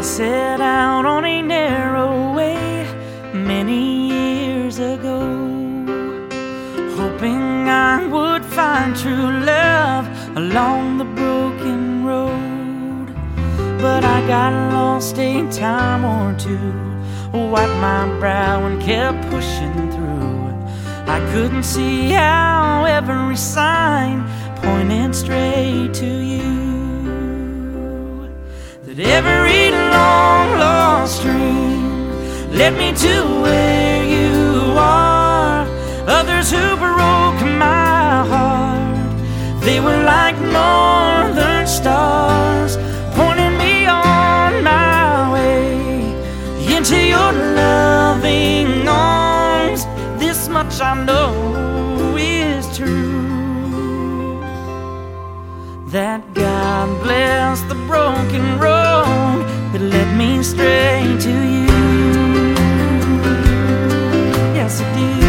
set out on a narrow way many years ago, hoping I would find true love along the broken road. But I got lost a time or two, wiped my brow and kept pushing through. I couldn't see how every sign pointed straight to you. That every long lost dream led me to where you are. Others who broke my heart, they were like northern stars, pointing me on my way into your loving arms. This much I know is true, that God bless the broken road that led me straight to you. Yes, it did.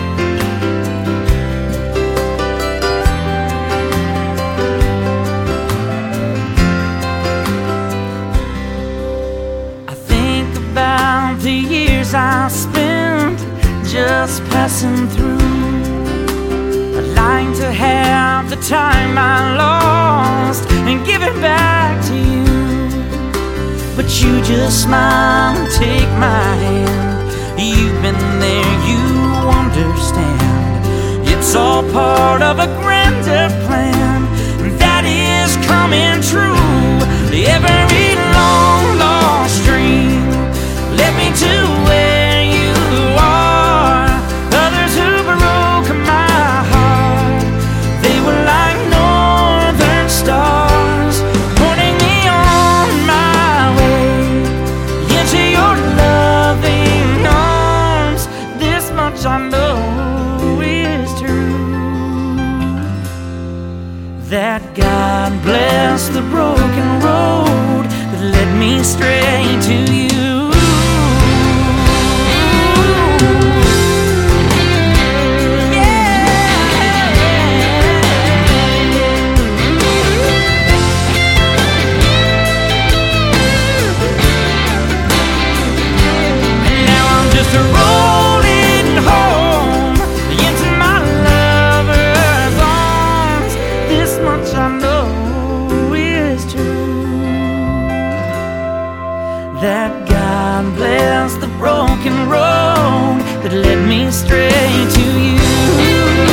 I think about the years I spent just passing through. I'd like to have the time I lost and give it back to you, but you just smile and take my hand. You've been there, you understand. It's all part of a grander plan that is coming true. Every long lost dream led me to where you are. Others who broke my heart, they were like northern stars, pointing me on my way into your loving arms. This much I know is true, that God bless the broken road that led me straight to you. Rolling home into my lover's arms. This much I know is true, that God bless the broken road that led me straight to you.